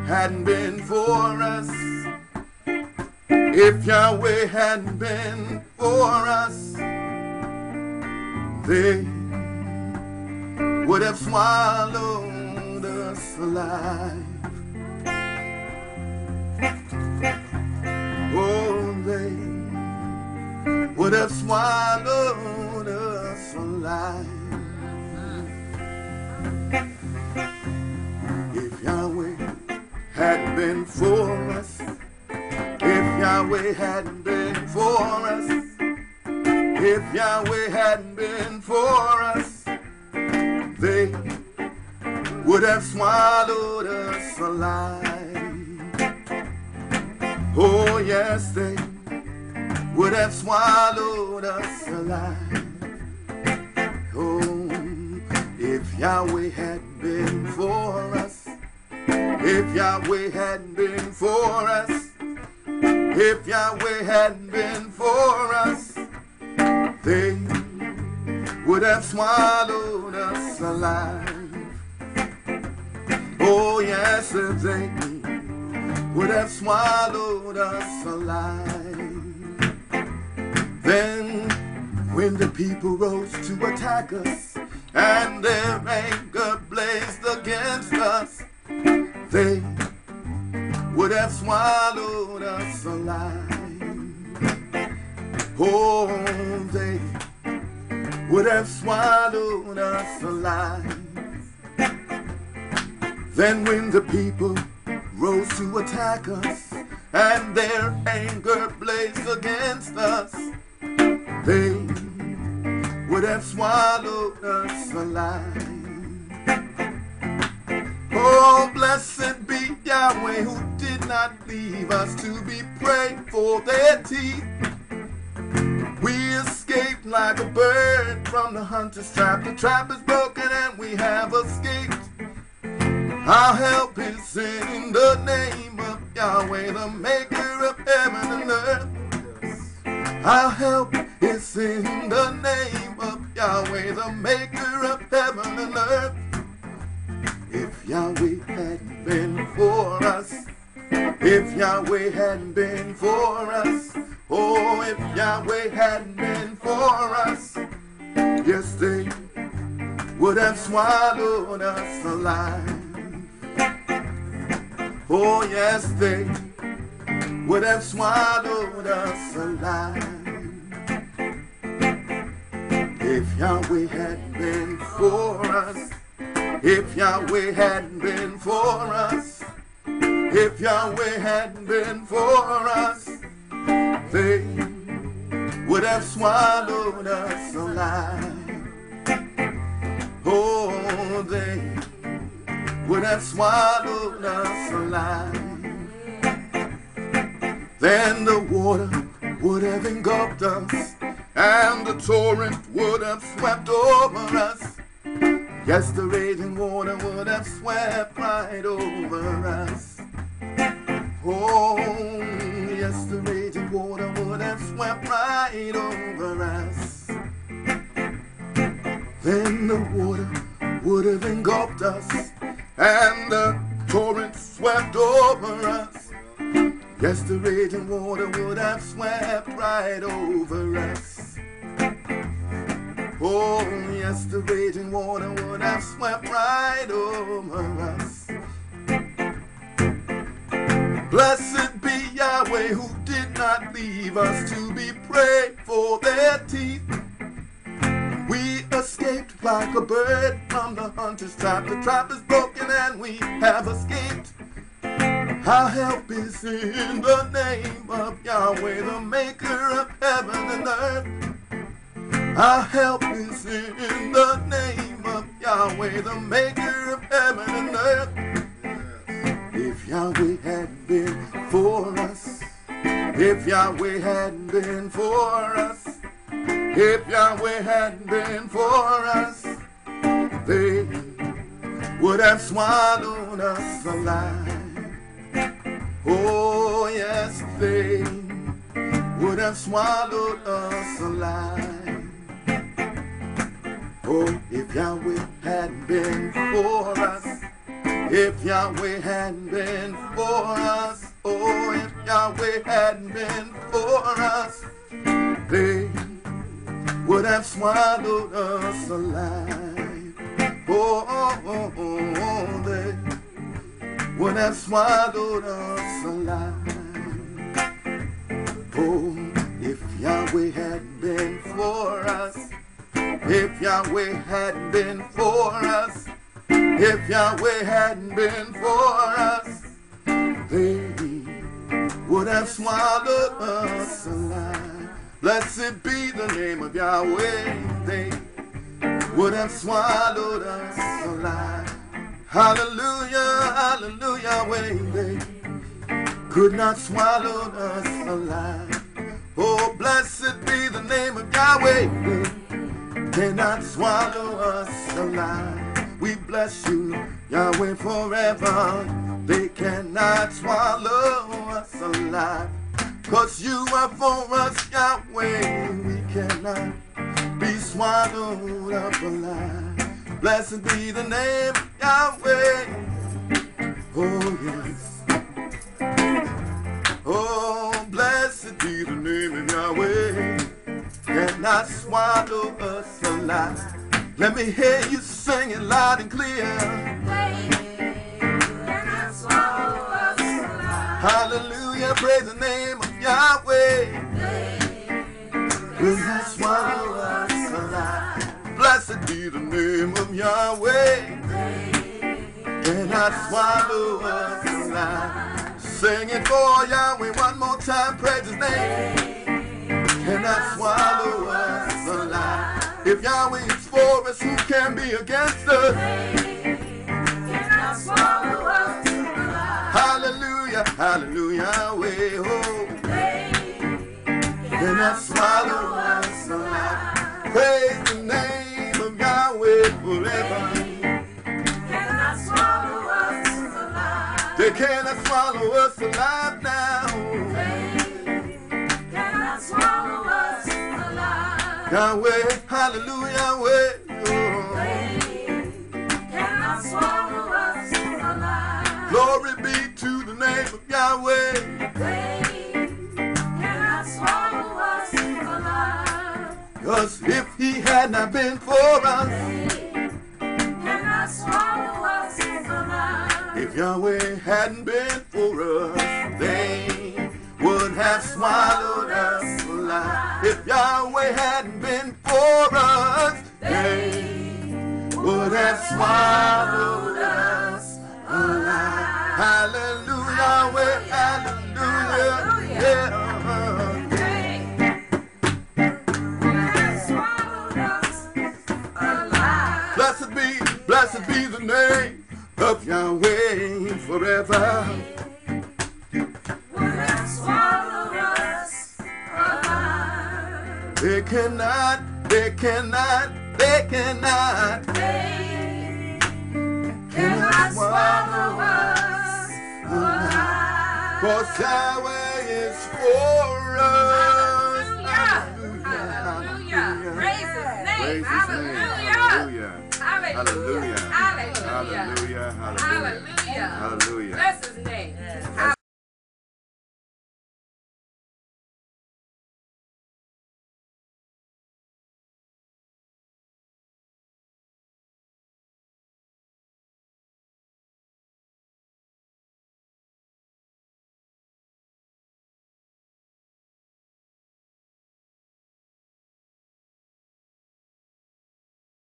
hadn't been for us, if Yahweh hadn't been for us, they would have swallowed us alive. Oh, they would have swallowed us alive. If Yahweh hadn't been for us, if Yahweh hadn't been for us, if Yahweh hadn't been for us, they would have swallowed us alive. Oh yes, they would have swallowed us alive. Oh, if Yahweh hadn't been for us, if Yahweh hadn't been for us, if Yahweh hadn't been for us, they would have swallowed us alive. Oh yes, they would have swallowed us alive. Then when the people rose to attack us and their anger blazed against us, they would have swallowed us alive. Oh, they would have swallowed us alive. Then when the people rose to attack us and their anger blazed against us, they would have swallowed us alive. Oh, blessed be Yahweh, who did not leave us to be prey for their teeth. We escaped like a bird from the hunter's trap. The trap is broken and we have escaped. Our help is in the name of Yahweh, the maker of heaven and earth. Our help is in the name of Yahweh, the maker of heaven and earth. If Yahweh hadn't been for us, if Yahweh hadn't been for us, oh, if Yahweh hadn't been for us, yes, they would have swallowed us alive. Oh, yes, they would have swallowed us alive. If Yahweh hadn't been for us, if Yahweh hadn't been for us, if Yahweh hadn't been for us, they would have swallowed us alive. Oh, they would have swallowed us alive. Then the water would have engulfed us, and the torrent would have swept over us. Yes, the raging water would have swept right over us. Oh, yes, the raging water would have swept right over us. Then the water would have engulfed us, and the torrent swept over us. Yes, the raging water would have swept right over us. Oh, yes, the raging water would have swept right over us. Blessed be Yahweh, who did not leave us to be prey for their teeth. We escaped like a bird from the hunter's trap. The trap is broken and we have escaped. Our help is in the name of Yahweh, the maker of heaven and earth. Our help is in the name of Yahweh, the maker of heaven and earth. If Yahweh hadn't been for us, if Yahweh hadn't been for us, if Yahweh hadn't been for us, they would have swallowed us alive. Oh yes, they would have swallowed us alive. Oh, if Yahweh hadn't been for us, If Yahweh hadn't been for us, oh, if Yahweh hadn't been for us, they would have swallowed us alive. Oh, they would have swallowed us alive. Oh, if Yahweh hadn't been for us, if Yahweh hadn't been for us, if Yahweh hadn't been for us, they would have swallowed us alive. Blessed be the name of Yahweh. They would have swallowed us alive. Hallelujah, hallelujah, they could not swallow us alive. Oh, blessed be the name of Yahweh. They cannot swallow us alive. We bless you, Yahweh, forever. They cannot swallow us alive. 'Cause you are for us, Yahweh. We cannot be swallowed up alive. Blessed be the name of Yahweh. Oh, yes. Oh, blessed be the name of Yahweh. Cannot swallow us alive. Let me hear you sing it loud and clear. Cannot swallow us alive. Hallelujah, praise the name of Yahweh. Cannot swallow us alive. Blessed be the name of Yahweh. Cannot swallow us alive. Sing it for Yahweh one more time, praise his name. Cannot swallow us alive. If Yahweh is for us, who can be against us? Cannot swallow us alive. Hallelujah, hallelujah, Yahweh, oh. Cannot swallow us alive. Praise the name of Yahweh forever. Cannot swallow us alive. They cannot swallow us alive now. Cannot swallow us alive. Yahweh, hallelujah, Yahweh, oh. Cannot swallow us alive. Glory be to the name of Yahweh. Cannot swallow us alive. 'Cause if he had not been for us, Cannot swallow us alive. if Yahweh hadn't been for us, they would have swallowed us alive. If Yahweh hadn't been for us, they would have swallowed us alive. Hallelujah, Yahweh, hallelujah, yeah. Swallowed us alive. Blessed be the name of Yahweh forever. Would have swallowed us alive. They cannot Cannot swallow us alive. 'Cause Yahweh is for us. Hallelujah. Hallelujah. Praise his name. Praise his name. Hallelujah. Hallelujah. Hallelujah. Hallelujah. Hallelujah. Hallelujah. Hallelujah. Hallelujah. Bless his name.